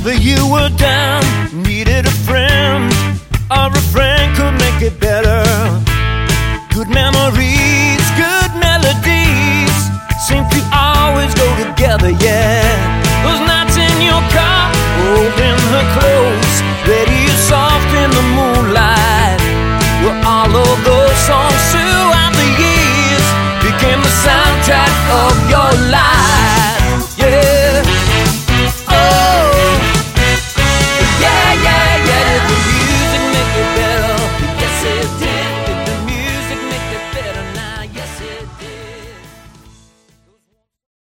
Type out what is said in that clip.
Whenever you were down, needed a friend, or a friend could make it better. Good memories, good melodies seem to always go together, yeah.